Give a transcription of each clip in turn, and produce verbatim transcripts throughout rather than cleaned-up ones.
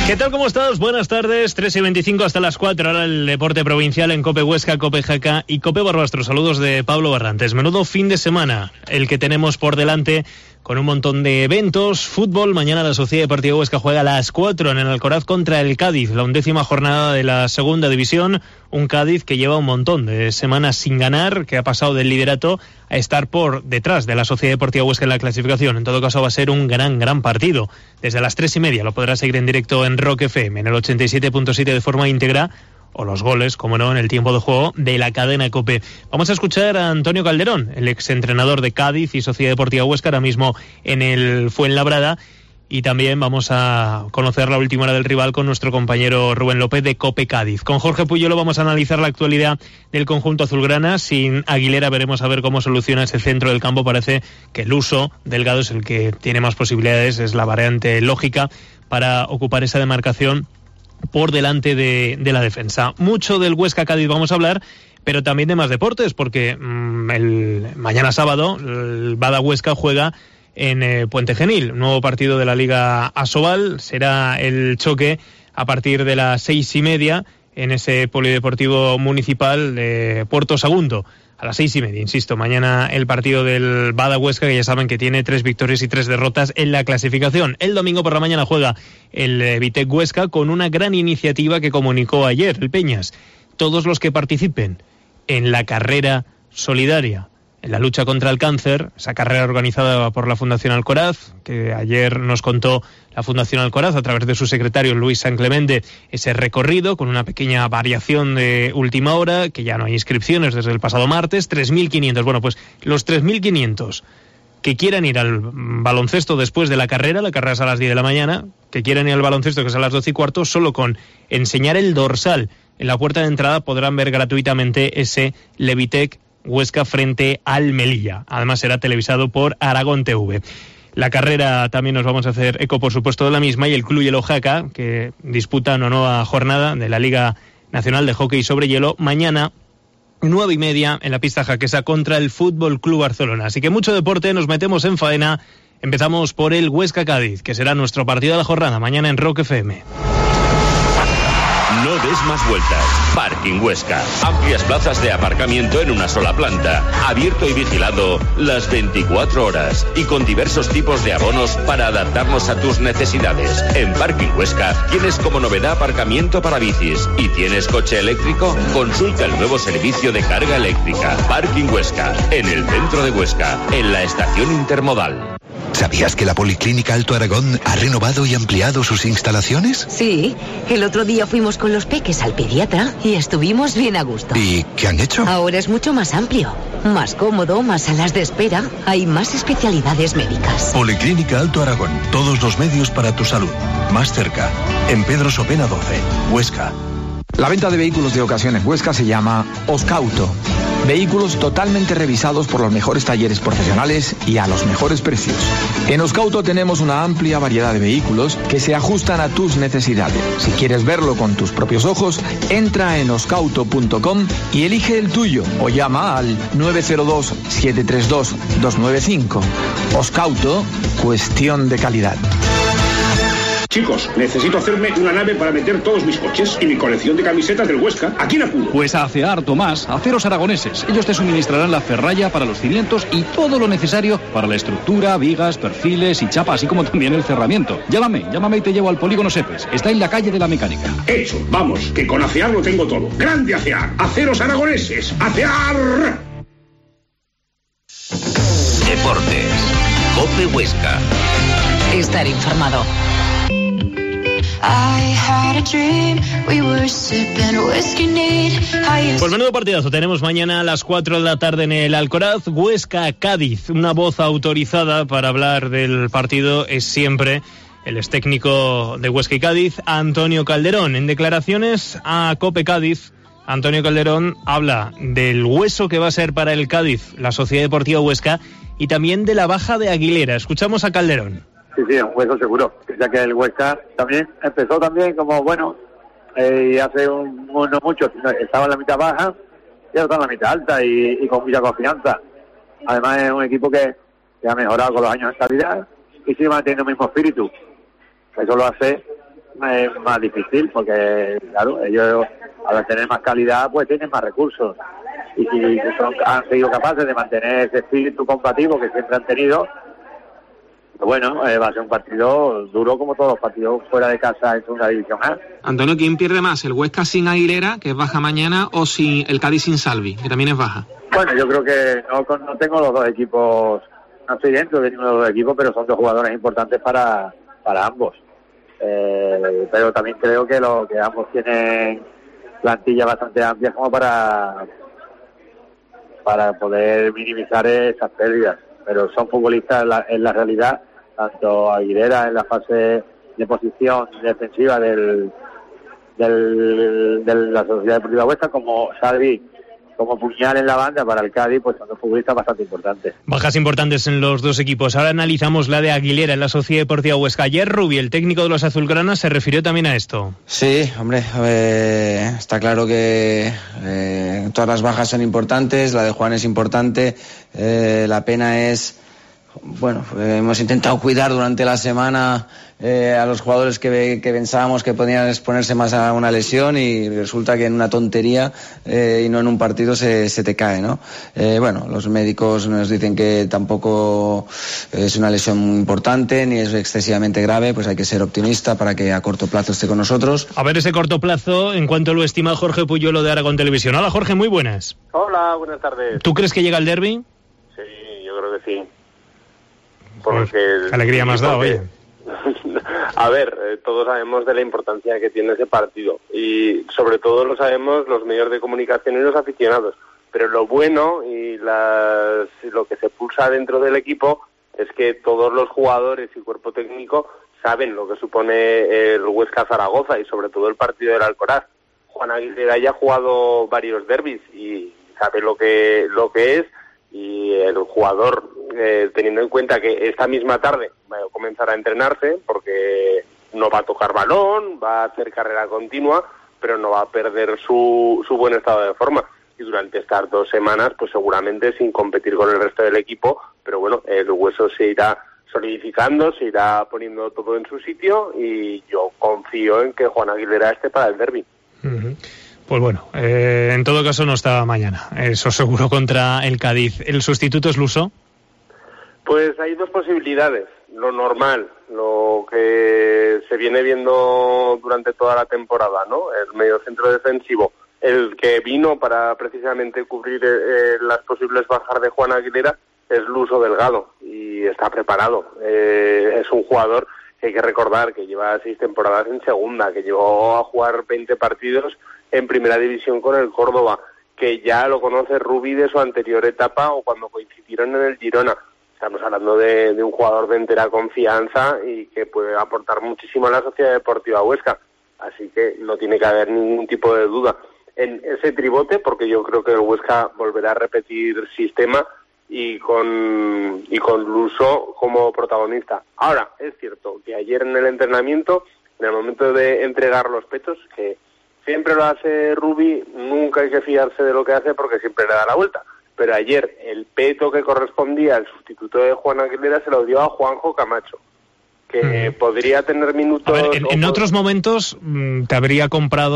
¿Qué tal? ¿Cómo estás? Buenas tardes, tres y veinticinco hasta las cuatro, ahora el deporte provincial en Cope Huesca, Cope Jaca y Cope Barbastro. Saludos de Pablo Barrantes. Menudo fin de semana el que tenemos por delante, con un montón de eventos. Fútbol, mañana la Sociedad Deportiva Huesca juega a las cuatro en el Alcoraz contra el Cádiz, la undécima jornada de la segunda división. Un Cádiz que lleva un montón de semanas sin ganar, que ha pasado del liderato a estar por detrás de la Sociedad Deportiva Huesca en la clasificación. En todo caso va a ser un gran, gran partido. Desde las tres y media lo podrás seguir en directo en Rock F M, en el ochenta y siete punto siete de forma íntegra, o los goles, como no, en el tiempo de juego de la cadena COPE. Vamos a escuchar a Antonio Calderón, el exentrenador de Cádiz y Sociedad Deportiva Huesca, ahora mismo en el Fuenlabrada, y también vamos a conocer la última hora del rival con nuestro compañero Rubén López de Cope Cádiz. Con Jorge Puyolo vamos a analizar la actualidad del conjunto azulgrana. Sin Aguilera veremos a ver cómo soluciona ese centro del campo. Parece que el uso Delgado es el que tiene más posibilidades, es la variante lógica para ocupar esa demarcación por delante de, de la defensa. Mucho del Huesca Cádiz vamos a hablar, pero también de más deportes, porque mmm, el mañana sábado el Bada Huesca juega en eh, Puente Genil, nuevo partido de la Liga Asobal. Será el choque a partir de las seis y media en ese polideportivo municipal de Puerto Sagunto. A las seis y media, insisto, mañana el partido del Bada Huesca, que ya saben que tiene tres victorias y tres derrotas en la clasificación. El domingo por la mañana juega el eh, Vitec Huesca con una gran iniciativa que comunicó ayer el Peñas. Todos los que participen en la carrera solidaria, en la lucha contra el cáncer, esa carrera organizada por la Fundación Alcoraz, que ayer nos contó la Fundación Alcoraz a través de su secretario Luis San Clemente, ese recorrido con una pequeña variación de última hora, que ya no hay inscripciones desde el pasado martes, tres mil quinientos. Bueno, pues los tres mil quinientos que quieran ir al baloncesto después de la carrera, la carrera es a las diez de la mañana, que quieran ir al baloncesto, que es a las doce y cuarto, solo con enseñar el dorsal en la puerta de entrada podrán ver gratuitamente ese Levitec Huesca frente al Melilla. Además será televisado por Aragón T V. La carrera también nos vamos a hacer eco, por supuesto, de la misma, y el Club Hielo Jaca, que disputa una nueva jornada de la Liga Nacional de Hockey sobre Hielo, mañana nueve y media en la pista jaquesa contra el Fútbol Club Barcelona. Así que mucho deporte, nos metemos en faena. Empezamos por el Huesca Cádiz, que será nuestro partido de la jornada mañana en Rock F M. No des más vueltas. Parking Huesca. Amplias plazas de aparcamiento en una sola planta. Abierto y vigilado las veinticuatro horas. Y con diversos tipos de abonos para adaptarnos a tus necesidades. En Parking Huesca tienes como novedad aparcamiento para bicis. ¿Y tienes coche eléctrico? Consulta el nuevo servicio de carga eléctrica. Parking Huesca. En el centro de Huesca. En la estación intermodal. ¿Sabías que la Policlínica Alto Aragón ha renovado y ampliado sus instalaciones? Sí, el otro día fuimos con los peques al pediatra y estuvimos bien a gusto. ¿Y qué han hecho? Ahora es mucho más amplio, más cómodo, más salas de espera, hay más especialidades médicas. Policlínica Alto Aragón, todos los medios para tu salud. Más cerca, en Pedro Sopena doce, Huesca. La venta de vehículos de ocasiones Huesca se llama Oscauto. Vehículos totalmente revisados por los mejores talleres profesionales y a los mejores precios. En Oscauto tenemos una amplia variedad de vehículos que se ajustan a tus necesidades. Si quieres verlo con tus propios ojos, entra en oscauto punto com y elige el tuyo o llama al nueve cero dos, siete tres dos, dos nueve cinco. Oscauto, cuestión de calidad. Chicos, necesito hacerme una nave para meter todos mis coches y mi colección de camisetas del Huesca. ¿A quién acudo? Pues a Acear, Tomás, Aceros Aragoneses. Ellos te suministrarán la ferralla para los cimientos y todo lo necesario para la estructura, vigas, perfiles y chapa, así como también el cerramiento. Llámame, llámame y te llevo al Polígono Sepes. Está en la calle de la Mecánica. Hecho, vamos, que con Acear lo tengo todo. ¡Grande Acear! ¡Aceros Aragoneses! ¡Acear! Deportes. Cope Huesca. Estar informado. Pues menudo partidazo tenemos mañana a las cuatro de la tarde en el Alcoraz. Huesca Cádiz. Una voz autorizada para hablar del partido es siempre el ex técnico de Huesca y Cádiz, Antonio Calderón. En declaraciones a Cope Cádiz, Antonio Calderón habla del hueso que va a ser para el Cádiz la Sociedad Deportiva Huesca y también de la baja de Aguilera. Escuchamos a Calderón. Sí, sí, un hueso seguro, ya que el Huesca también empezó también como, bueno, eh, y hace un, un, no mucho, estaba en la mitad baja y ahora está en la mitad alta y, y con mucha confianza. Además es un equipo que, que ha mejorado con los años de estabilidad y sigue manteniendo el mismo espíritu. Eso lo hace es más difícil porque, claro, ellos al tener más calidad pues tienen más recursos y si son, han sido capaces de mantener ese espíritu combativo que siempre han tenido, pues bueno, eh, va a ser un partido duro como todos los partidos fuera de casa en segunda división A. Antonio, ¿quién pierde más? ¿El Huesca sin Aguilera, que es baja mañana, o sin el Cádiz sin Salvi, que también es baja? Bueno, yo creo que no, no tengo los dos equipos, no estoy dentro de ninguno de los dos equipos, pero son dos jugadores importantes para, para ambos. Eh, pero también creo que, lo, que ambos tienen plantillas bastante amplias como para, para poder minimizar esas pérdidas. Pero son futbolistas en la, en la realidad, tanto Aguilera en la fase de posición defensiva del, del, de la Sociedad Deportiva Huesca, como Salvi como puñal en la banda para el Cádiz, pues son dos futbolistas bastante importantes. Bajas importantes en los dos equipos. Ahora analizamos la de Aguilera en la Sociedad Deportiva Huesca. Ayer Rubi, el técnico de los azulgranas, se refirió también a esto. Sí, hombre, eh, está claro que eh, todas las bajas son importantes, la de Juan es importante, eh, la pena es... Bueno, eh, hemos intentado cuidar durante la semana eh, a los jugadores que, que pensábamos que podían exponerse más a una lesión y resulta que en una tontería eh, y no en un partido se, se te cae, ¿no? Eh, bueno, los médicos nos dicen que tampoco es una lesión muy importante ni es excesivamente grave, pues hay que ser optimista para que a corto plazo esté con nosotros. A ver ese corto plazo, en cuanto lo estima Jorge Puyuelo de Aragón Televisión. Hola Jorge, muy buenas. Hola, buenas tardes. ¿Tú crees que llega el derbi? Sí, yo creo que sí. Porque Qué alegría me has dado, oye. A ver, eh, todos sabemos de la importancia que tiene ese partido y sobre todo lo sabemos los medios de comunicación y los aficionados, pero lo bueno y las, lo que se pulsa dentro del equipo es que todos los jugadores y cuerpo técnico saben lo que supone el Huesca Zaragoza y sobre todo el partido del Alcoraz. Juan Aguilera ya ha jugado varios derbis y sabe lo que lo que es, y el jugador, eh, teniendo en cuenta que esta misma tarde va a comenzar a entrenarse porque no va a tocar balón, va a hacer carrera continua, pero no va a perder su, su buen estado de forma. Y durante estas dos semanas, pues seguramente sin competir con el resto del equipo, pero bueno, el hueso se irá solidificando, se irá poniendo todo en su sitio y yo confío en que Juan Aguilera esté para el derbi. Uh-huh. Pues bueno, eh, en todo caso no está mañana, eso seguro, contra el Cádiz. ¿El sustituto es Luso? Pues hay dos posibilidades. Lo normal, lo que se viene viendo durante toda la temporada, ¿no? El mediocentro defensivo, el que vino para precisamente cubrir eh, las posibles bajas de Juan Aguilera, es Luso Delgado y está preparado. Eh, es un jugador que hay que recordar que lleva seis temporadas en segunda, que llegó a jugar veinte partidos en primera división con el Córdoba, que ya lo conoce Rubi de su anterior etapa o cuando coincidieron en el Girona. Estamos hablando de, de un jugador de entera confianza y que puede aportar muchísimo a la Sociedad Deportiva Huesca, así que no tiene que haber ningún tipo de duda en ese tribote, porque yo creo que el Huesca volverá a repetir sistema y con y con Luso como protagonista. Ahora, es cierto que ayer en el entrenamiento, en el momento de entregar los petos, que siempre lo hace Rubi, nunca hay que fiarse de lo que hace porque siempre le da la vuelta. Pero ayer el peto que correspondía al sustituto de Juan Aguilera se lo dio a Juanjo Camacho, que mm. podría tener minutos... A ver, en, en otros momentos mmm, te habría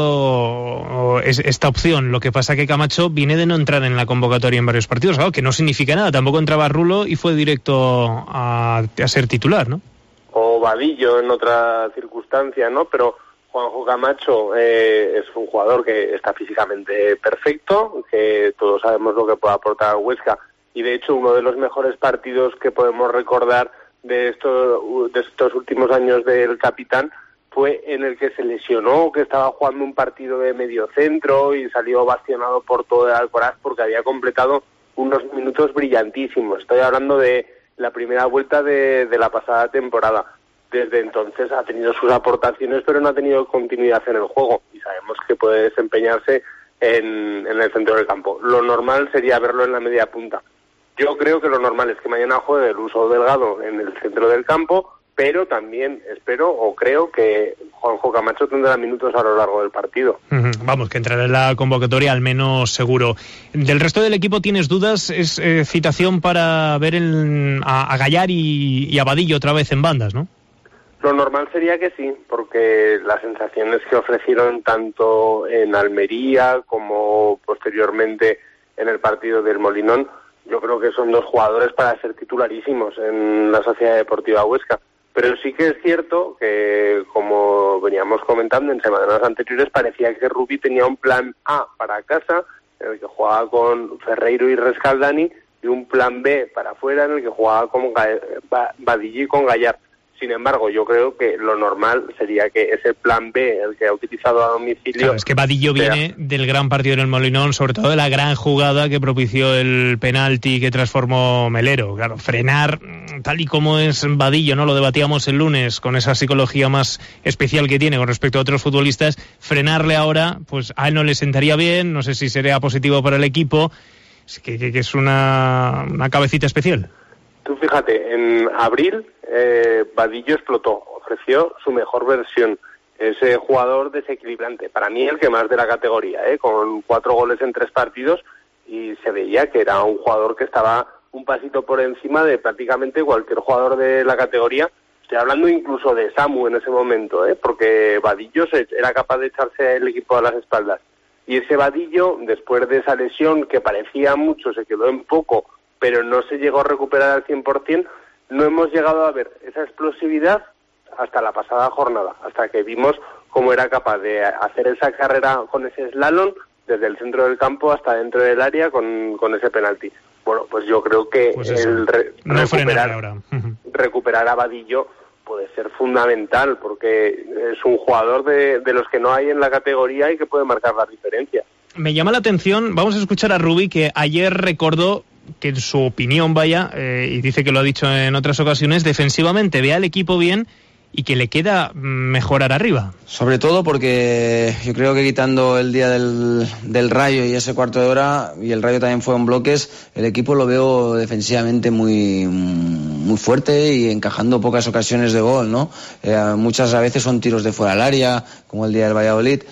comprado es, esta opción, lo que pasa que Camacho viene de no entrar en la convocatoria en varios partidos, claro, que no significa nada, tampoco entraba Rulo y fue directo a, a ser titular, ¿no? O Vadillo en otra circunstancia, ¿no? Pero Juanjo Camacho eh, es un jugador que está físicamente perfecto, que todos sabemos lo que puede aportar a Huesca, y de hecho uno de los mejores partidos que podemos recordar de estos, de estos últimos años del capitán fue en el que se lesionó, que estaba jugando un partido de medio centro y salió bastionado por todo el Alcoraz porque había completado unos minutos brillantísimos. Estoy hablando de la primera vuelta de, de la pasada temporada. Desde entonces ha tenido sus aportaciones, pero no ha tenido continuidad en el juego y sabemos que puede desempeñarse en, en el centro del campo. Lo normal sería verlo en la media punta. Yo creo que lo normal es que mañana juegue el Luso Delgado en el centro del campo, pero también espero o creo que Juanjo Camacho tendrá minutos a lo largo del partido. Uh-huh. Vamos, que entrará en la convocatoria al menos seguro. ¿Del resto del equipo tienes dudas? Es eh, citación para ver el, a, a Gallar y, y a Vadillo otra vez en bandas, ¿no? Lo normal sería que sí, porque las sensaciones que ofrecieron tanto en Almería como posteriormente en el partido del Molinón, yo creo que son dos jugadores para ser titularísimos en la Sociedad Deportiva Huesca. Pero sí que es cierto que, como veníamos comentando en semanas anteriores, parecía que Rubí tenía un plan A para casa, en el que jugaba con Ferreiro y Rescaldani, y un plan B para afuera, en el que jugaba con Badillo y con Gallar. Sin embargo, yo creo que lo normal sería que ese plan B, el que ha utilizado a domicilio... Claro, es que Badillo sea... viene del gran partido en el Molinón, sobre todo de la gran jugada que propició el penalti que transformó Melero. Claro, frenar, tal y como es Badillo, ¿no? Lo debatíamos el lunes, con esa psicología más especial que tiene con respecto a otros futbolistas, frenarle ahora, pues a él no le sentaría bien, no sé si sería positivo para el equipo, es que, que, que es una, una cabecita especial. Tú fíjate, en abril eh, Badillo explotó, ofreció su mejor versión, ese jugador desequilibrante, para mí el que más de la categoría, eh, con cuatro goles en tres partidos, y se veía que era un jugador que estaba un pasito por encima de prácticamente cualquier jugador de la categoría. Estoy hablando incluso de Samu en ese momento, eh, porque Badillo se, era capaz de echarse el equipo a las espaldas. Y ese Badillo, después de esa lesión que parecía mucho, se quedó en poco, pero no se llegó a recuperar al cien por ciento, no hemos llegado a ver esa explosividad hasta la pasada jornada, hasta que vimos cómo era capaz de hacer esa carrera con ese slalom desde el centro del campo hasta dentro del área con, con ese penalti. Bueno, pues yo creo que pues el re- no recuperar, ahora. recuperar a Badillo puede ser fundamental, porque es un jugador de, de los que no hay en la categoría y que puede marcar la diferencia. Me llama la atención, vamos a escuchar a Rubí, que ayer recordó que en su opinión, vaya, eh, y dice que lo ha dicho en otras ocasiones, defensivamente ve al equipo bien y que le queda mejorar arriba. Sobre todo porque yo creo que quitando el día del, del Rayo y ese cuarto de hora, y el Rayo también fue en bloques, el equipo lo veo defensivamente muy, muy fuerte y encajando pocas ocasiones de gol, ¿no? Eh, muchas a veces son tiros de fuera del área, como el día del Valladolid.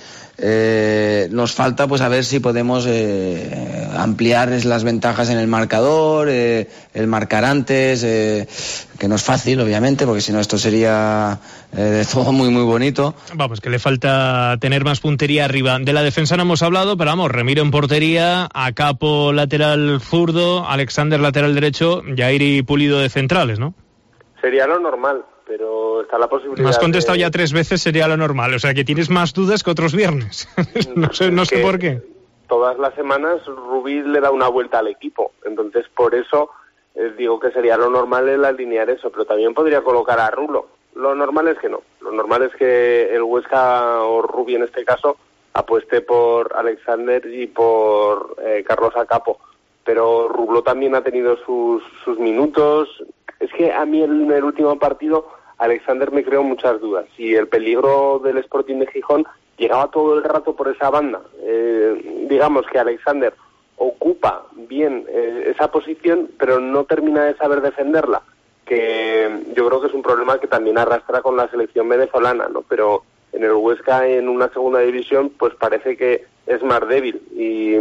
Eh, nos falta pues a ver si podemos eh, ampliar las ventajas en el marcador, eh, el marcar antes, eh, que no es fácil obviamente, porque si no esto sería eh, de todo muy muy bonito. Vamos, que le falta tener más puntería arriba. De la defensa no hemos hablado, pero vamos, Remiro en portería, Acapo lateral zurdo, Alexander lateral derecho, Yairi Pulido de centrales, ¿no? Sería lo normal, pero está la posibilidad. Me has contestado de... ya tres veces, sería lo normal. O sea, que tienes más dudas que otros viernes. no sé, no sé por qué. Todas las semanas Rubí le da una vuelta al equipo. Entonces, por eso eh, digo que sería lo normal el alinear eso. Pero también podría colocar a Rulo. Lo normal es que no. Lo normal es que el Huesca, o Rubí en este caso, apueste por Alexander y por eh, Carlos Acapo. Pero Rulo también ha tenido sus, sus minutos. Es que a mí en el último partido Alexander me creó muchas dudas. Y el peligro del Sporting de Gijón llegaba todo el rato por esa banda. Eh, digamos que Alexander ocupa bien eh, esa posición, pero no termina de saber defenderla, que yo creo que es un problema que también arrastra con la selección venezolana, ¿no? Pero en el Huesca, en una segunda división, pues parece que es más débil. Y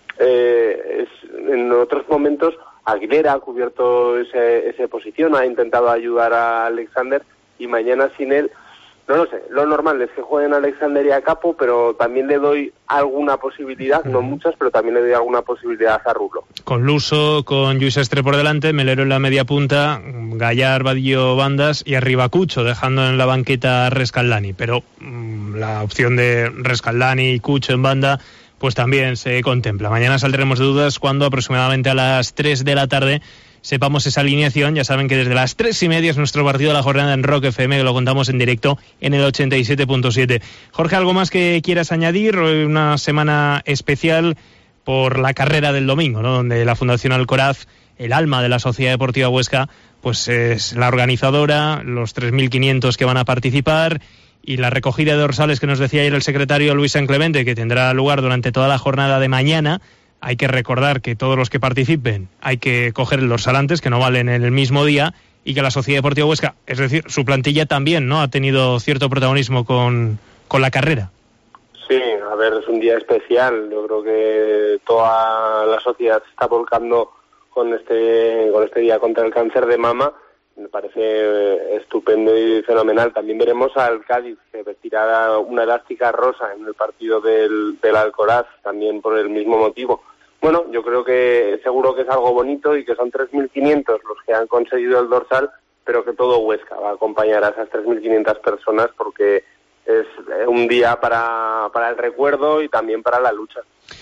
eh, es, en otros momentos Aguilera ha cubierto ese, esa posición, ha intentado ayudar a Alexander, y mañana sin él, no lo sé. Lo normal es que jueguen Alexander y Acapo, pero también le doy alguna posibilidad, no muchas, pero también le doy alguna posibilidad a Rulo. Con Luso, con Lluís Estre por delante, Melero en la media punta, Gallar, Badillo, bandas y arriba Cucho, dejando en la banqueta a Rescaldani. Pero mmm, la opción de Rescaldani y Cucho en banda pues también se contempla. Mañana saldremos de dudas cuando aproximadamente a las tres de la tarde sepamos esa alineación. Ya saben que desde las tres y media es nuestro partido de la jornada en Rock F M, que lo contamos en directo en el ochenta y siete punto siete. Jorge, ¿algo más que quieras añadir? Una semana especial por la carrera del domingo, ¿no? Donde la Fundación Alcoraz, el alma de la Sociedad Deportiva Huesca, pues es la organizadora, los tres mil quinientos que van a participar, y la recogida de dorsales que nos decía ayer el secretario Luis San Clemente, que tendrá lugar durante toda la jornada de mañana. Hay que recordar que todos los que participen hay que coger el dorsal antes, que no valen en el mismo día, y que la Sociedad Deportiva Huesca, es decir, su plantilla también, ¿no?, ha tenido cierto protagonismo con, con la carrera. Sí, a ver, es un día especial. Yo creo que toda la sociedad se está volcando con este, con este día contra el cáncer de mama, me parece estupendo y fenomenal. También veremos al Cádiz, que vestirá una elástica rosa en el partido del, del Alcoraz, también por el mismo motivo. Bueno, yo creo que seguro que es algo bonito y que son tres mil quinientos los que han conseguido el dorsal, pero que todo Huesca va a acompañar a esas tres mil quinientas personas porque es un día para, para el recuerdo y también para la lucha.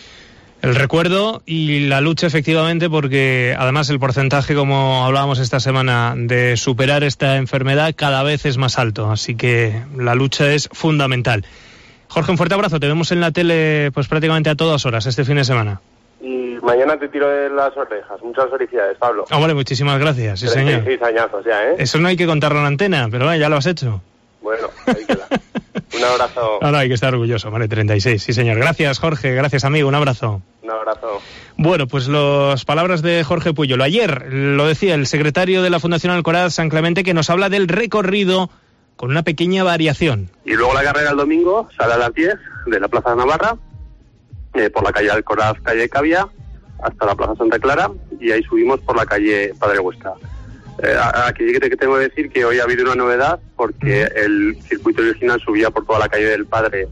El recuerdo y la lucha, efectivamente, porque además el porcentaje, como hablábamos esta semana, de superar esta enfermedad cada vez es más alto, así que la lucha es fundamental. Jorge, un fuerte abrazo, te vemos en la tele pues prácticamente a todas horas este fin de semana. Y mañana te tiro de las orejas. Muchas felicidades, Pablo. Ah, vale, muchísimas gracias, sí señor. treinta y seis añazos ya, ¿eh? Eso no hay que contarlo en antena, pero vale, ya lo has hecho. Bueno, ahí queda. Un abrazo. Ahora hay que estar orgulloso, vale, treinta y seis, sí señor. Gracias, Jorge, gracias amigo, un abrazo. Un abrazo. Bueno, pues las palabras de Jorge Puyolo. Ayer lo decía el secretario de la Fundación Alcoraz, San Clemente, que nos habla del recorrido con una pequeña variación. Y luego la carrera el domingo sale a las diez de la Plaza de Navarra, eh, por la calle Alcoraz, calle Cavia, hasta la Plaza Santa Clara, y ahí subimos por la calle Padre Huesca. Eh, aquí sí que tengo que decir que hoy ha habido una novedad, porque uh-huh. el circuito original subía por toda la calle del Padre,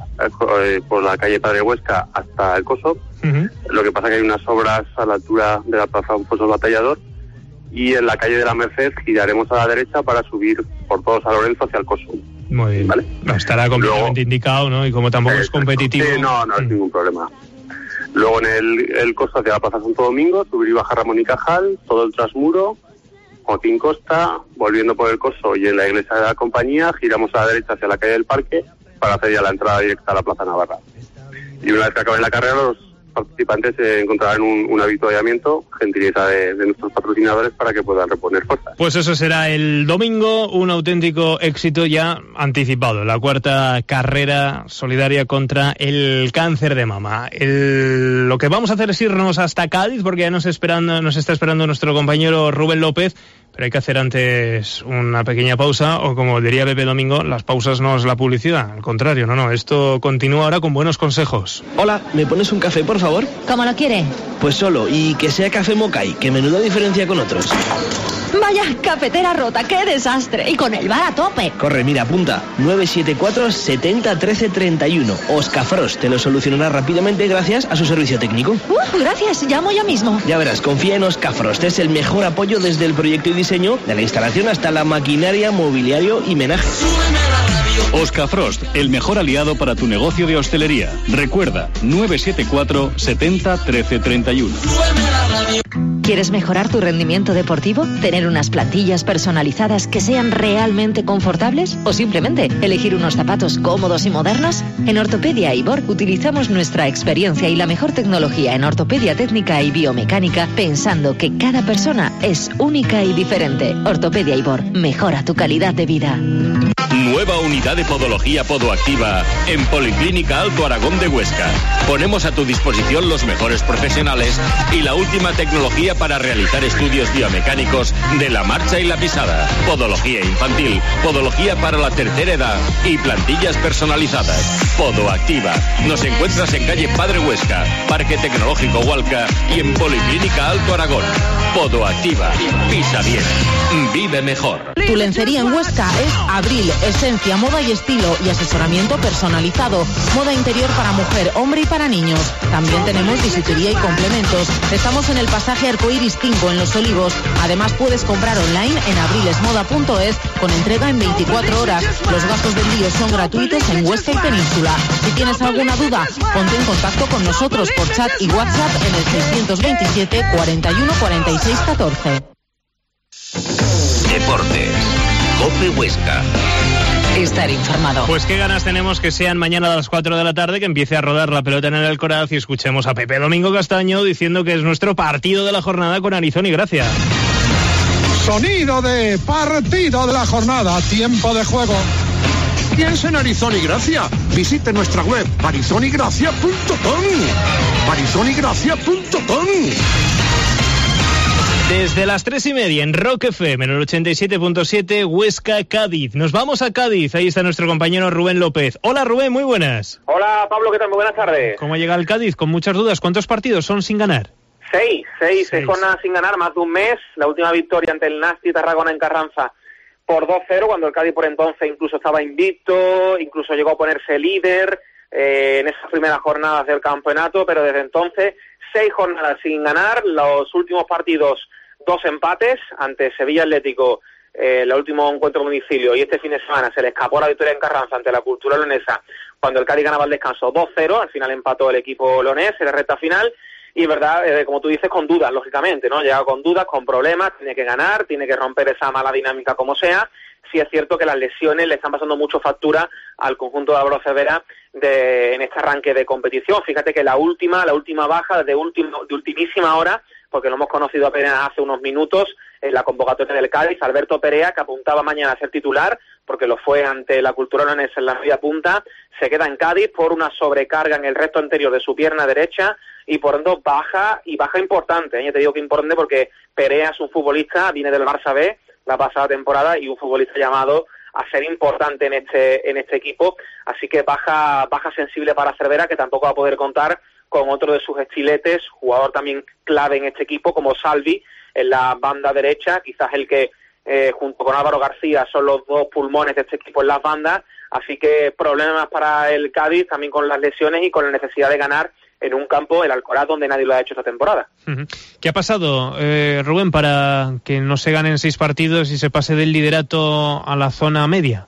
eh, por la calle Padre Huesca hasta el Coso. Uh-huh. Lo que pasa es que hay unas obras a la altura de la Plaza Alfonso Batallador, y en la calle de la Merced giraremos a la derecha para subir por todo San Lorenzo hacia el Coso. Muy bien. ¿Vale? Estará completamente Luego, indicado, ¿no? Y como tampoco eh, es competitivo... Sí, no, no es uh-huh. ningún problema. Luego en el, el Coso hacia la Plaza Santo Domingo, subir y bajar Ramón y Cajal, todo el Trasmuro, Joaquín Costa, volviendo por el Coso y en la iglesia de la Compañía, giramos a la derecha hacia la calle del Parque para hacer ya la entrada directa a la Plaza Navarra. Y una vez que acabe la carrera, los participantes se encontrarán un, un avituallamiento, gentileza de, de nuestros patrocinadores para que puedan reponer fuerzas. Pues eso será el domingo, un auténtico éxito ya anticipado, la cuarta carrera solidaria contra el cáncer de mama. El, lo que vamos a hacer es irnos hasta Cádiz, porque ya nos, esperando, nos está esperando nuestro compañero Rubén López, pero hay que hacer antes una pequeña pausa, o como diría Pepe Domingo, las pausas no es la publicidad, al contrario, no, no, esto continúa ahora con buenos consejos. Hola, ¿me pones un café, por favor? ¿Cómo lo quiere? Pues solo, y que sea café Mokai, que menuda diferencia con otros. Vaya, cafetera rota, qué desastre, y con el bar a tope. Corre, mira, apunta, nueve siete cuatro, setenta, trece, treinta y uno. Oscafrost te lo solucionará rápidamente gracias a su servicio técnico. Uh, gracias, llamo ya mismo. Ya verás, confía en Oscafrost, es el mejor apoyo desde el proyecto y diseño, de la instalación hasta la maquinaria, mobiliario y menaje. Oscafrost, el mejor aliado para tu negocio de hostelería. Recuerda, nueve siete cuatro, setenta, trece, treinta y uno. ¿Quieres mejorar tu rendimiento deportivo? ¿Tener unas plantillas personalizadas que sean realmente confortables? ¿O simplemente elegir unos zapatos cómodos y modernos? En Ortopedia Ibor utilizamos nuestra experiencia y la mejor tecnología en ortopedia técnica y biomecánica, pensando que cada persona es única y diferente. Ortopedia Ibor, mejora tu calidad de vida. Nueva unidad de podología Podoactiva en Policlínica Alto Aragón de Huesca. Ponemos a tu disposición los mejores profesionales y la última tecnología para realizar estudios biomecánicos de la marcha y la pisada. Podología infantil, podología para la tercera edad y plantillas personalizadas. Podoactiva. Nos encuentras en calle Padre Huesca, Parque Tecnológico Hualca y en Policlínica Alto Aragón. Podoactiva. Pisa bien. Vive mejor. Tu lencería en Huesca es Abril. Esencia, moda y estilo y asesoramiento personalizado. Moda interior para mujer, hombre y para niños. También tenemos bisutería y complementos. Estamos en el pasaje Arcoiris cinco en Los Olivos. Además puedes comprar online en abrilesmoda punto es con entrega en veinticuatro horas. Los gastos de envío son gratuitos en Huesca y Península. Si tienes alguna duda, ponte en contacto con nosotros por chat y WhatsApp en el seiscientos veintisiete, cuarenta y uno, cuarenta y seis, catorce. Deportes. COPE Huesca. Estar informado. Pues qué ganas tenemos que sean mañana a las cuatro de la tarde, que empiece a rodar la pelota en el Alcoraz y escuchemos a Pepe Domingo Castaño diciendo que es nuestro partido de la jornada con Arizón y Gracia. Sonido de partido de la jornada, tiempo de juego. Piensa en Arizón y Gracia. Visite nuestra web arizón y gracia punto com. arizón y gracia punto com. Desde las tres y media en Rock F M, en el ochenta y siete punto siete, Huesca, Cádiz. Nos vamos a Cádiz, ahí está nuestro compañero Rubén López. Hola Rubén, muy buenas. Hola Pablo, ¿qué tal? Muy buenas tardes. ¿Cómo llega el Cádiz? Con muchas dudas. ¿Cuántos partidos son sin ganar? Seis, seis, seis jornadas sin ganar, más de un mes. La última victoria ante el Nasti Tarragona en Carranza por dos cero, cuando el Cádiz por entonces incluso estaba invicto, incluso llegó a ponerse líder eh, en esas primeras jornadas del campeonato, pero desde entonces seis jornadas sin ganar. Los últimos partidos, dos empates ante Sevilla Atlético, eh, el último encuentro a domicilio, y este fin de semana se le escapó la victoria en Carranza ante la Cultural Leonesa cuando el Cádiz ganaba al descanso dos cero. Al final empató el equipo leonés en la recta final. Y verdad, eh, como tú dices, con dudas, lógicamente, ¿no? Llega con dudas, con problemas, tiene que ganar, tiene que romper esa mala dinámica como sea. Sí es cierto que las lesiones le están pasando mucho factura al conjunto de Álvaro Cervera de, en este arranque de competición. Fíjate que la última, la última baja de, último, de ultimísima hora, porque lo hemos conocido apenas hace unos minutos, en la convocatoria del Cádiz, Alberto Perea, que apuntaba mañana a ser titular, porque lo fue ante la Cultural Leonesa en la media punta, se queda en Cádiz por una sobrecarga en el recto anterior de su pierna derecha, y por tanto baja, y baja importante, ¿eh? Ya te digo que importante porque Perea es un futbolista, viene del Barça B la pasada temporada, y un futbolista llamado a ser importante en este en este equipo, así que baja baja sensible para Cervera, que tampoco va a poder contar con otro de sus estiletes, jugador también clave en este equipo, como Salvi, en la banda derecha, quizás el que eh, junto con Álvaro García son los dos pulmones de este equipo en las bandas, así que problemas para el Cádiz, también con las lesiones y con la necesidad de ganar en un campo, el Alcoraz, donde nadie lo ha hecho esta temporada. ¿Qué ha pasado, eh, Rubén, para que no se ganen seis partidos y se pase del liderato a la zona media?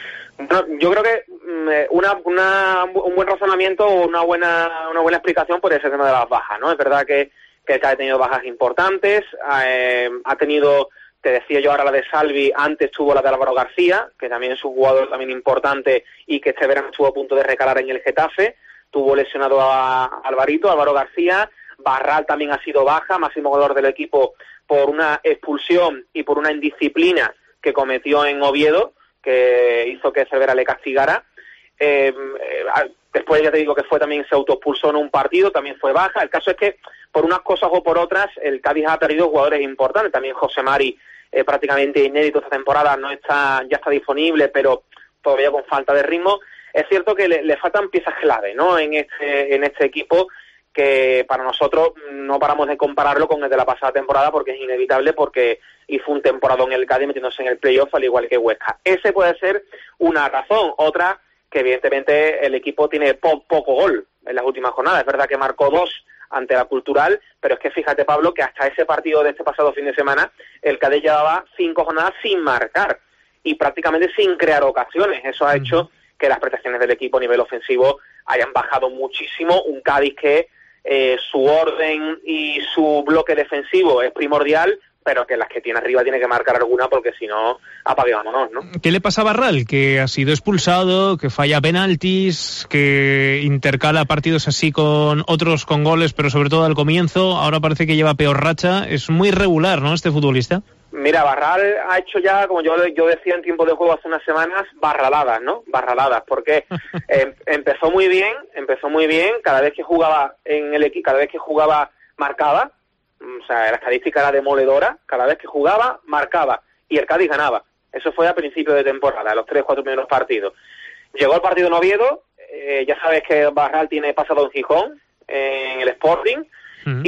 No, yo creo que una, una, un buen razonamiento o una buena, una buena explicación puede ser el tema de las bajas, ¿no? Es verdad que, que el Cádiz ha tenido bajas importantes, eh, ha tenido, te decía yo ahora la de Salvi, antes tuvo la de Álvaro García, que también es un jugador también importante y que este verano estuvo a punto de recalar en el Getafe. Tuvo lesionado a Alvarito, Álvaro García. Barral también ha sido baja, máximo goleador del equipo, por una expulsión y por una indisciplina que cometió en Oviedo, que hizo que Cervera le castigara. Eh, eh, después ya te digo que fue también se autoexpulsó en un partido, también fue baja. El caso es que por unas cosas o por otras el Cádiz ha perdido jugadores importantes. También José Mari, eh, prácticamente inédito esta temporada, no está ya está disponible, pero todavía con falta de ritmo. Es cierto que le, le faltan piezas clave, ¿no? En este en este equipo, que para nosotros no paramos de compararlo con el de la pasada temporada, porque es inevitable, porque hizo un temporadón en el Cádiz metiéndose en el playoff al igual que Huesca. Ese puede ser una razón. Otra, que evidentemente el equipo tiene po- poco gol en las últimas jornadas. Es verdad que marcó dos ante la Cultural, pero es que fíjate, Pablo, que hasta ese partido de este pasado fin de semana el Cádiz llevaba cinco jornadas sin marcar y prácticamente sin crear ocasiones. Eso ha hecho que las prestaciones del equipo a nivel ofensivo hayan bajado muchísimo. Un Cádiz que eh, su orden y su bloque defensivo es primordial, pero que las que tiene arriba tiene que marcar alguna, porque si no, apague vámonos, ¿no? ¿Qué le pasa a Barral? Que ha sido expulsado, que falla penaltis, que intercala partidos así con otros con goles, pero sobre todo al comienzo. Ahora parece que lleva peor racha. Es muy regular, ¿no, este futbolista? Mira, Barral ha hecho ya, como yo yo decía en tiempo de juego hace unas semanas, barraladas, ¿no? Barraladas, porque eh, empezó muy bien, empezó muy bien, cada vez que jugaba en el equipo, cada vez que jugaba marcaba, o sea, la estadística era demoledora, cada vez que jugaba marcaba, y el Cádiz ganaba. Eso fue a principio de temporada, los tres, cuatro primeros partidos. Llegó el partido en Oviedo, eh, ya sabes que Barral tiene pasado en Gijón, eh, en el Sporting, Uh-huh.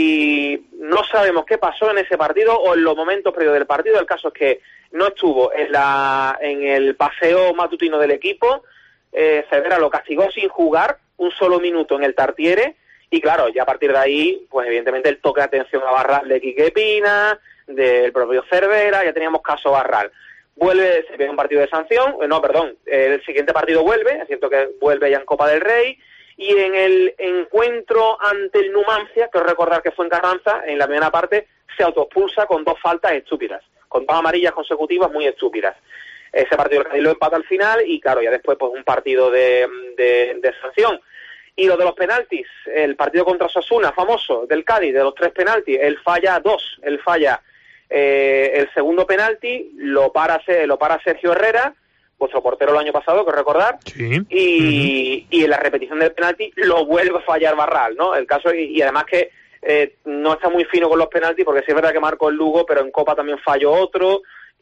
y no sabemos qué pasó en ese partido o en los momentos previos del partido. El caso es que no estuvo en la en el paseo matutino del equipo. eh, Cervera lo castigó sin jugar un solo minuto en el Tartiere, y claro, ya a partir de ahí, pues evidentemente el toque de atención a Barral de Quique Pina, del propio Cervera, ya teníamos caso Barral. Vuelve, se ve un partido de sanción, eh, no, perdón, eh, el siguiente partido vuelve, es cierto que vuelve ya en Copa del Rey. Y en el encuentro ante el Numancia, que os recordar que fue en Carranza, en la primera parte, se autoexpulsa con dos faltas estúpidas, con dos amarillas consecutivas muy estúpidas. Ese partido el Cádiz lo empata al final, y claro, ya después pues un partido de, de, de sanción. Y lo de los penaltis, el partido contra Osasuna, famoso, del Cádiz, de los tres penaltis, él falla dos, él falla eh, el segundo penalti, lo para, lo para Sergio Herrera, vuestro portero el año pasado, que recordar, sí. y, uh-huh. y en la repetición del penalti lo vuelve a fallar Barral, ¿no? El caso, y, y además que eh, no está muy fino con los penaltis, porque sí es verdad que marcó el Lugo, pero en Copa también falló otro,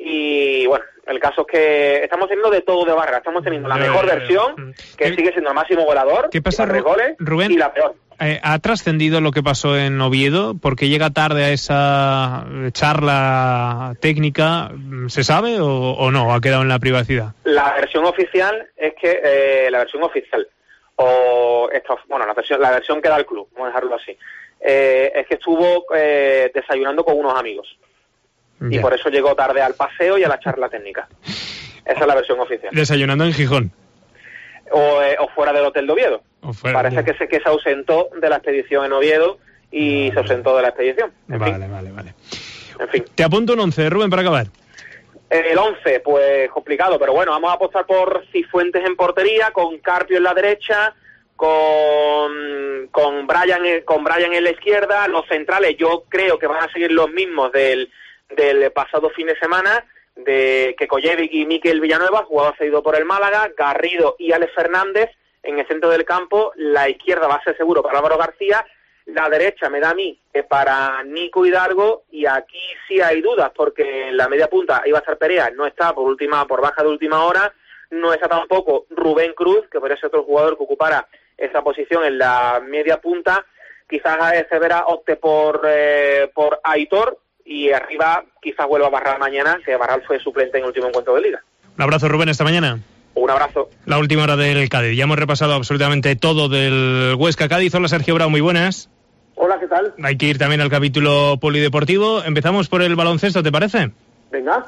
y bueno, el caso es que estamos teniendo de todo de Barra, estamos teniendo la mejor versión, que sigue siendo el máximo goleador, ¿qué pasa, Ru- goles, Rubén? y la peor. eh, ¿ha trascendido lo que pasó en Oviedo? Porque llega tarde a esa charla técnica, ¿se sabe o, o no? ¿Ha quedado en la privacidad? La versión oficial es que, eh, la versión oficial, o esta, bueno, la versión, la versión que da el club, vamos a dejarlo así, eh, es que estuvo eh, desayunando con unos amigos. Yeah. Y por eso llegó tarde al paseo y a la charla técnica. Esa es la versión oficial. Desayunando en Gijón. O, eh, o fuera del Hotel de Oviedo. Fuera, Parece ya. que se, que se ausentó de la expedición en Oviedo y vale. se ausentó de la expedición. En vale, fin. vale, vale. En fin. Te apunto un once, Rubén, para acabar. El once, pues complicado, pero bueno, vamos a apostar por Cifuentes en portería, con Carpio en la derecha, con con Brian, con Brian en la izquierda. Los centrales yo creo que van a seguir los mismos del, del pasado fin de semana, de Kekojevic y Mikel Villanueva, jugador cedido por el Málaga, Garrido y Alex Fernández en el centro del campo. La izquierda va a ser seguro para Álvaro García, la derecha me da a mí que para Nico Hidalgo, y aquí sí hay dudas porque en la media punta iba a estar Perea, no está por última por baja de última hora, no está tampoco Rubén Cruz, que podría ser otro jugador que ocupara esa posición en la media punta. Quizás a Cervera opte por eh, por Aitor, y arriba quizás vuelva a Barral mañana, que Barral fue suplente en el último encuentro de Liga. Un abrazo, Rubén, esta mañana. Un abrazo. La última hora del Cádiz. Ya hemos repasado absolutamente todo del Huesca Cádiz. Hola, Sergio Bravo, muy buenas. Hola, ¿qué tal? Hay que ir también al capítulo polideportivo. Empezamos por el baloncesto, ¿te parece? Venga.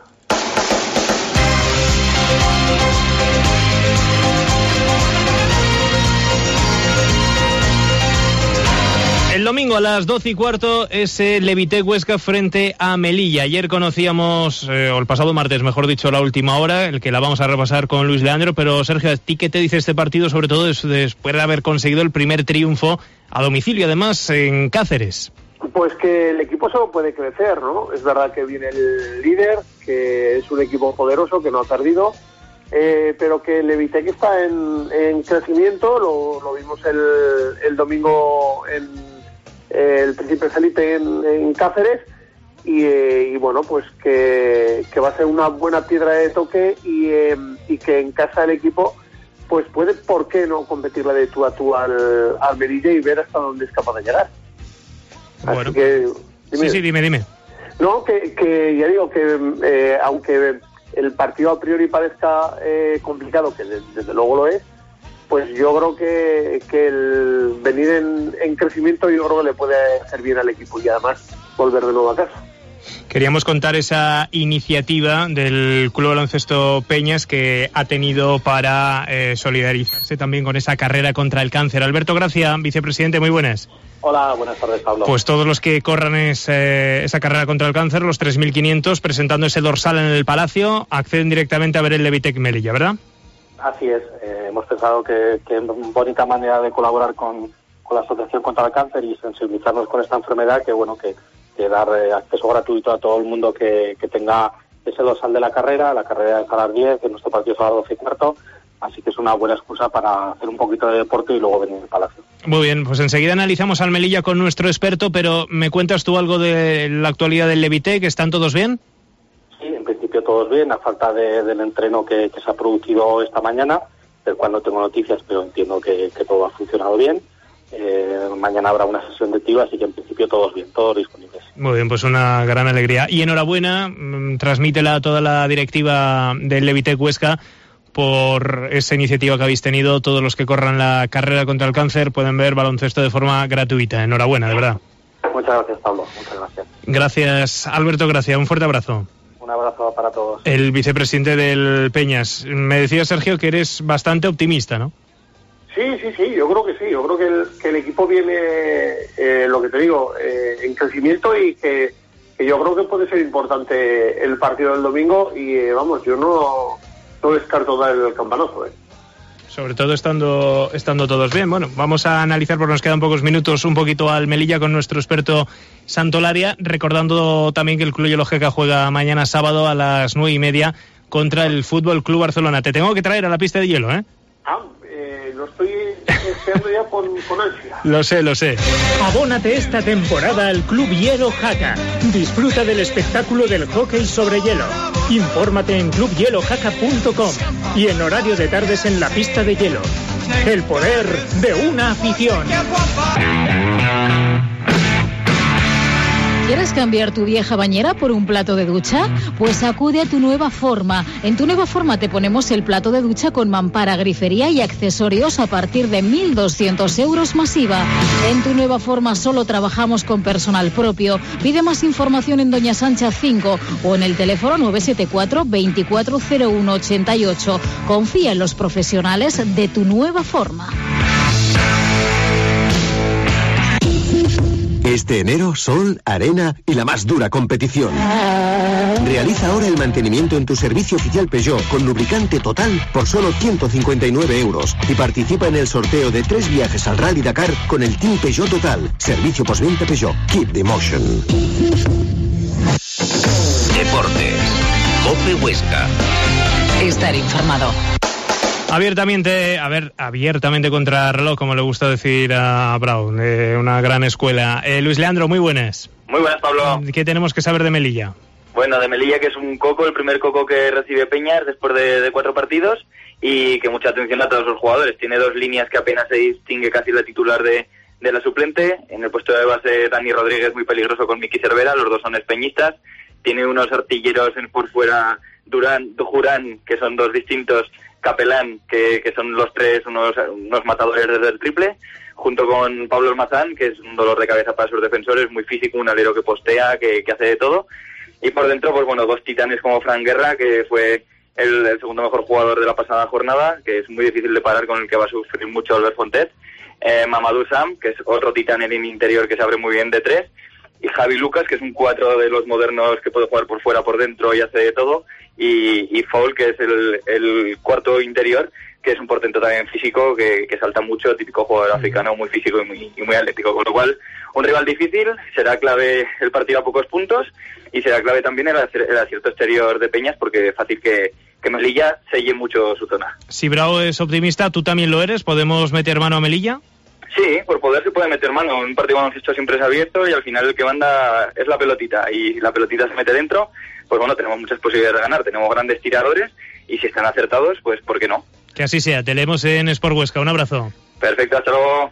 El domingo a las doce y cuarto es el Levitec Huesca frente a Melilla. Ayer conocíamos, eh, o el pasado martes, mejor dicho, la última hora, el que la vamos a repasar con Luis Leandro. Pero Sergio, ¿a ti qué te dice este partido, sobre todo después de haber conseguido el primer triunfo a domicilio, además, en Cáceres? Pues que el equipo solo puede crecer, ¿no? Es verdad que viene el líder, que es un equipo poderoso, que no ha perdido, eh, pero que el Levitec está en, en crecimiento. Lo, lo vimos el, el domingo en el Príncipe Felipe en, en Cáceres, y, eh, y bueno, pues que, que va a ser una buena piedra de toque, y, eh, y que en casa del equipo pues puede, ¿por qué no competirla de tú a tú al, al Melilla y ver hasta dónde es capaz de llegar? Bueno, así que, dime. Sí, sí, dime, dime. No, que, que ya digo que eh, aunque el partido a priori parezca eh, complicado, que desde, desde luego lo es, pues yo creo que, que el venir en, en crecimiento yo creo que le puede hacer bien al equipo, y además volver de nuevo a casa. Queríamos contar esa iniciativa del Club Baloncesto Peñas que ha tenido para eh, solidarizarse también con esa carrera contra el cáncer. Alberto Gracia, vicepresidente, muy buenas. Hola, buenas tardes, Pablo. Pues todos los que corran ese, esa carrera contra el cáncer, los tres mil quinientos, presentando ese dorsal en el Palacio, acceden directamente a ver el Levitec Melilla, ¿verdad? Así es, eh, hemos pensado que, que es una bonita manera de colaborar con, con la Asociación contra el Cáncer y sensibilizarnos con esta enfermedad, que bueno, que, que dar eh, acceso gratuito a todo el mundo que, que tenga ese dorsal de la carrera. La carrera es a las diez, en nuestro partido es a las doce y cuarto, así que es una buena excusa para hacer un poquito de deporte y luego venir al Palacio. Muy bien, pues enseguida analizamos al Melilla con nuestro experto, pero ¿me cuentas tú algo de la actualidad del Levitec? ¿Están todos bien? Sí, en principio todos bien, a falta de, del entreno que, que se ha producido esta mañana, del cual no tengo noticias, pero entiendo que, que todo ha funcionado bien. Eh, mañana habrá una sesión de tiro, así que en principio todos bien, todos disponibles. Muy bien, pues una gran alegría. Y enhorabuena, mmm, transmítela a toda la directiva del Levitec Huesca por esa iniciativa que habéis tenido. Todos los que corran la carrera contra el cáncer pueden ver baloncesto de forma gratuita. Enhorabuena, de verdad. Muchas gracias, Pablo. Muchas gracias. Gracias, Alberto. Gracias. Un fuerte abrazo. Un abrazo para todos. El vicepresidente del Peñas. Me decía, Sergio, que eres bastante optimista, ¿no? Sí, sí, sí, yo creo que sí. Yo creo que el, que el equipo viene, eh, lo que te digo, eh, en crecimiento, y que, que yo creo que puede ser importante el partido del domingo. Y eh, vamos, yo no, no descarto dar el campanazo, ¿eh? Sobre todo estando estando todos bien. Bueno, vamos a analizar, porque nos quedan pocos minutos, un poquito al Melilla con nuestro experto Santolaria, recordando también que el Club Hielo Jaca juega mañana sábado a las nueve y media contra el Fútbol Club Barcelona. Te tengo que traer a la pista de hielo, ¿eh? Ah, eh, lo estoy esperando ya con, con ansia. Lo sé, lo sé. Abónate esta temporada al Club Hielo Jaca. Disfruta del espectáculo del hockey sobre hielo. Infórmate en club hielo jaca punto com y en horario de tardes en la pista de hielo. El poder de una afición. ¿Quieres cambiar tu vieja bañera por un plato de ducha? Pues acude a Tu Nueva Forma. En Tu Nueva Forma te ponemos el plato de ducha con mampara, grifería y accesorios a partir de mil doscientos euros masiva. En Tu Nueva Forma solo trabajamos con personal propio. Pide más información en Doña Sancha cinco o en el teléfono nueve siete cuatro, veinticuatro cero uno ochenta y ocho. Confía en los profesionales de Tu Nueva Forma. Este enero, sol, arena y la más dura competición. Realiza ahora el mantenimiento en tu servicio oficial Peugeot con lubricante total por solo ciento cincuenta y nueve euros y participa en el sorteo de tres viajes al Rally Dakar con el Team Peugeot Total. Servicio postventa Peugeot. Keep the motion. Deportes. COPE Huesca. Estar informado. Abiertamente, a ver, abiertamente contra reloj, como le gusta decir a Brown, de una gran escuela. Eh, Luis Leandro, muy buenas. Muy buenas, Pablo. ¿Qué tenemos que saber de Melilla? Bueno, de Melilla, que es un coco, el primer coco que recibe Peñas después de, de cuatro partidos, y que mucha atención a todos los jugadores. Tiene dos líneas que apenas se distingue casi la titular de, de la suplente. En el puesto de base, Dani Rodríguez, muy peligroso con Miki Cervera, los dos son espeñistas. Tiene unos artilleros en por fuera, Durán, Dujurán, que son dos distintos, Capelán, que, que son los tres unos, unos matadores desde el triple, junto con Pablo Almazán, que es un dolor de cabeza para sus defensores, muy físico, un alero que postea, que, que hace de todo. Y por dentro, pues bueno, dos titanes como Fran Guerra, que fue el, el segundo mejor jugador de la pasada jornada, que es muy difícil de parar, con el que va a sufrir mucho Albert Fontet. Eh, Mamadou Sam, que es otro titán en el interior que se abre muy bien de tres. Y Javi Lucas, que es un cuatro de los modernos que puede jugar por fuera, por dentro y hace de todo. Y, y Foul, que es el, el cuarto interior, que es un portento también físico, que, que salta mucho, típico jugador africano, muy físico y muy, y muy atlético. Con lo cual, un rival difícil, será clave el partido a pocos puntos y será clave también el, el acierto exterior de Peñas, porque es fácil que, que Melilla selle mucho su zona. Si Bravo es optimista, ¿tú también lo eres? ¿Podemos meter mano a Melilla? Sí, por poder se puede meter mano. Un partido de baloncesto siempre es abierto y al final el que manda es la pelotita, y la pelotita se mete dentro. Pues bueno, tenemos muchas posibilidades de ganar, tenemos grandes tiradores y si están acertados, pues ¿por qué no? Que así sea, te leemos en Sport Huesca. Un abrazo. Perfecto, hasta luego.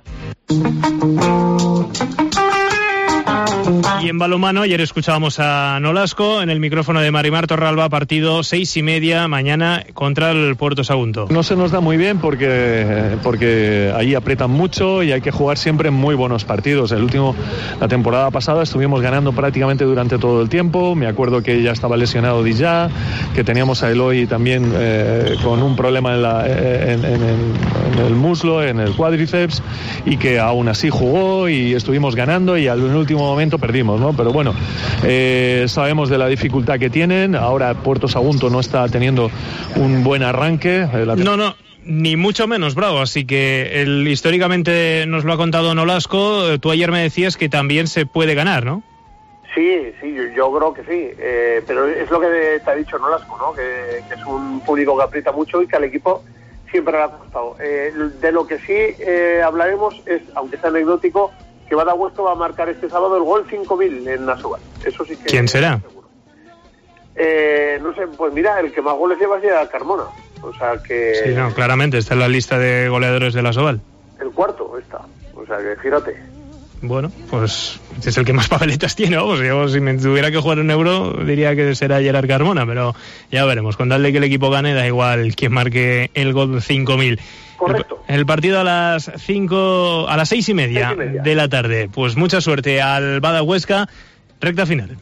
Y en balonmano, ayer escuchábamos a Nolasco en el micrófono de Marimar Torralba, partido seis y media mañana contra el Puerto Sagunto. No se nos da muy bien porque, porque ahí aprietan mucho y hay que jugar siempre muy buenos partidos. El último, la temporada pasada estuvimos ganando prácticamente durante todo el tiempo. Me acuerdo que ya estaba lesionado Dijá, que teníamos a Eloy también eh, con un problema en, la, en, en, el, en el muslo, en el cuádriceps, y que aún así jugó y estuvimos ganando y al último momento perdimos, ¿no? Pero bueno, eh, sabemos de la dificultad que tienen. Ahora Puerto Sagunto no está teniendo un buen arranque. Eh, la... No, no, ni mucho menos, Bravo. Así que el, históricamente nos lo ha contado Nolasco. Tú ayer me decías que también se puede ganar, ¿no? Sí, sí, yo, yo creo que sí. Eh, pero es lo que te ha dicho Nolasco, ¿no? Que, que es un público que aprieta mucho y que al equipo siempre le ha costado. Eh, de lo que sí eh, hablaremos es, aunque sea anecdótico, que Bada Huesca va a marcar este sábado el gol cinco mil en Nasoval. Eso sí que... ¿Quién será? Eh, no sé, pues mira, el que más goles lleva es Carmona. O sea que... Sí, no, claramente, está en la lista de goleadores de la Soval. El cuarto está. O sea que fíjate. Bueno, pues es el que más papeletas tiene. Vamos, yo si me tuviera que jugar un euro diría que será Gerard Carmona, pero ya veremos. Con tal de que el equipo gane, da igual quien marque el gol cinco mil. Correcto. El, el partido a las cinco, a las seis y media, seis y media de la tarde. Pues mucha suerte al Bada Huesca, recta final.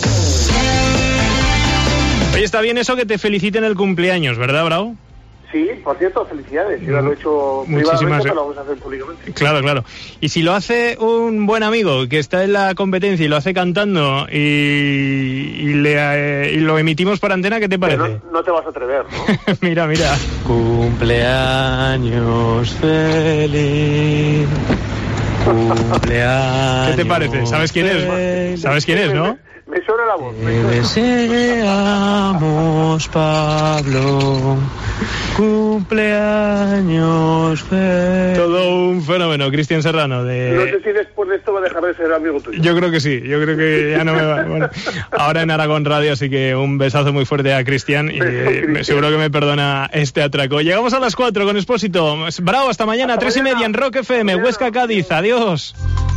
Oye, está bien eso que te feliciten el cumpleaños, ¿verdad, Bravo? Sí, por cierto, felicidades. Yo lo he hecho privadamente, pero lo vamos a hacer públicamente. Claro, claro. Y si lo hace un buen amigo que está en la competencia y lo hace cantando y, y, le, eh, y lo emitimos por antena, ¿qué te parece? No, no te vas a atrever, ¿no? Mira, mira. Cumpleaños feliz. Cumpleaños. ¿Qué te parece? ¿Sabes quién es? ¿Sabes quién es, no? Me suena la voz. Te deseamos, Pablo, cumpleaños feliz. Todo un fenómeno, Cristian Serrano. De... No sé si después de esto va a dejar de ser amigo tuyo. Yo creo que sí, yo creo que ya no me va. Bueno, ahora en Aragón Radio, así que un besazo muy fuerte a Cristian y eh, seguro que me perdona este atraco. Llegamos a las cuatro con Expósito. Bravo, hasta mañana, hasta tres mañana. Y media en Rock F M, Huesca, Cádiz. Adiós.